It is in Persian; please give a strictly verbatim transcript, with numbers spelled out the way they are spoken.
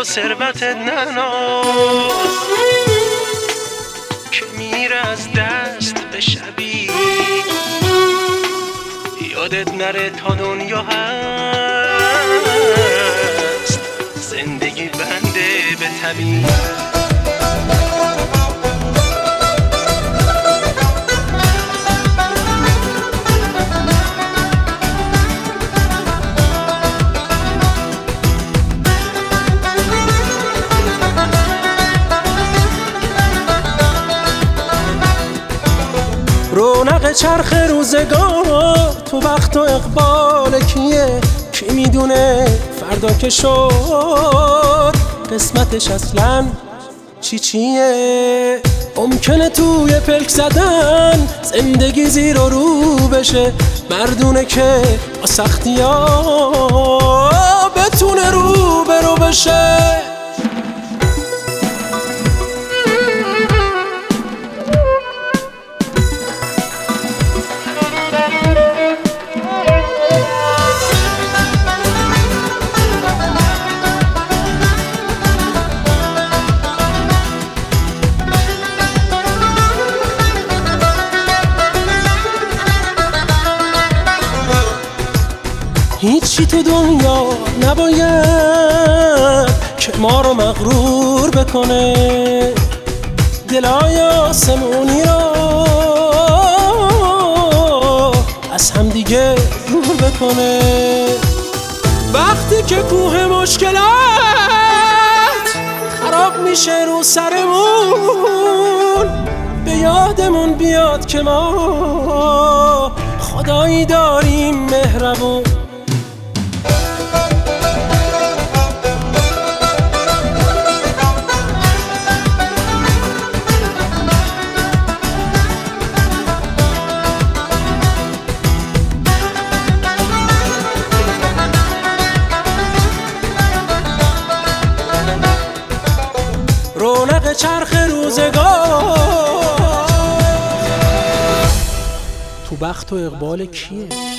و ثروت نناز که میره از دست به شبی، یادت نره تا دنیا هست زندگی بنده به تبی. رونق چرخ روزگار تو بخت و اقبال کیه؟ کی میدونه فردا که شد قسمتش اصلا چی چیه؟ ممکنه توی پلک زدن زندگی زیر و رو بشه، مردونه که با سختی ها بتونه رو برو بشه. هیچی تو دنیا نباید که ما رو مغرور بکنه، دلای آسمونی رو از هم دیگه دور بکنه. وقتی که کوه مشکلات خراب میشه رو سرمون، به یادمون بیاد که ما خدایی داریم مهربون. رونق چرخ روزگار تو بخت و اقبال کیه؟